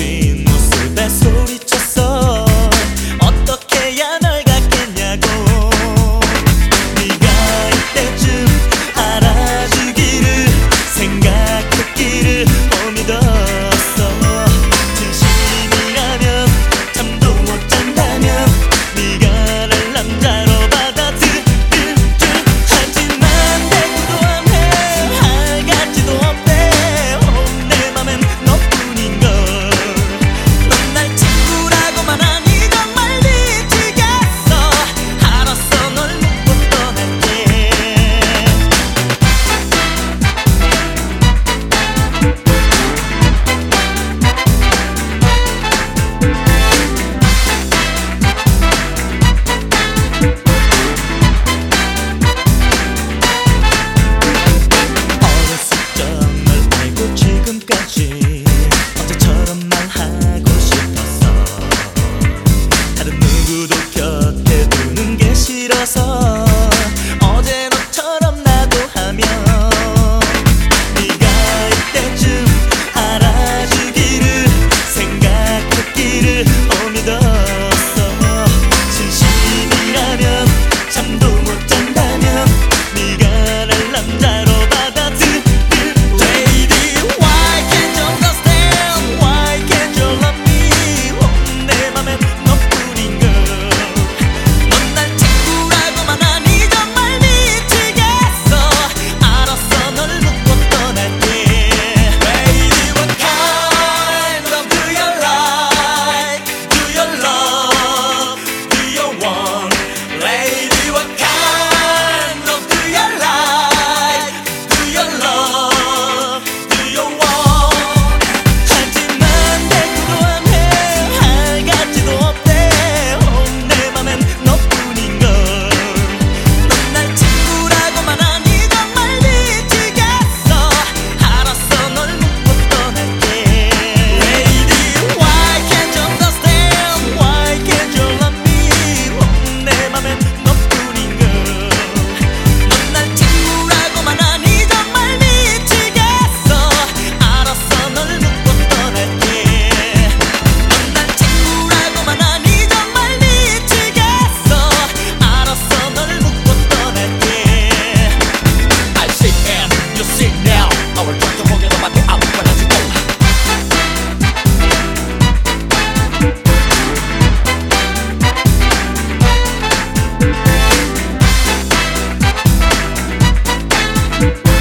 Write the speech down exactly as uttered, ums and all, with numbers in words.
뒷모습에 소리쳤어. 어떻게 해야 널 갖겠냐고. 네가 이때쯤 알아주기를 생각했기를 못 믿었어. 진심이라면 잠도 못 잔다면 네가 날 남자로 받아들일 줄. 하지만 대꾸도 안 해, 할 가치도 없대. 온 내 맘엔 너뿐인걸. 넌 날 친구라고만 하니 정말 미치겠어. 알았어, 널 묻고 떠날게. 어렸을 적 널 알고 지금까지 어제처럼 말하고 싶었어. 다른 누구도 곁에 두는 게 싫어서 어제 너처럼 나도 하면 네가 이때쯤 알아주기를 생각했기를 못 믿었어. 진심이라면 잠도 못 잔다면 네가 날 남자로 받아들일. Lady, why can't you understand? Why can't you love me? 온 내 맘엔 너뿐인걸. 넌 날 친구라고만 하니 정말 미치겠어. 알았어, 널 묻고 떠날게. Lady, what kind of do you like? Do you love? Do you want? Lady, what kind of do you like? Do you love? Do you want? 하지만 대꾸도 안 해, 할 가치도 없대. 온 내 맘엔 너뿐인걸. 넌 날 친구라고만 하니 정말 미치겠어. 알았어, 널 묻고 떠날게. Lady, why can't you understand? Why can't you love me? 온 내 맘엔 너뿐인걸. 넌 날 친구라고만 하니 정말 미치겠어. 알았어, 널 묻고 떠날게. 넌 날 친구라고만 하니 정말 미치겠어. 알았어, 널 묻고 떠날게. I sit and you sit now. Our doctor forget about the out when I go. Thank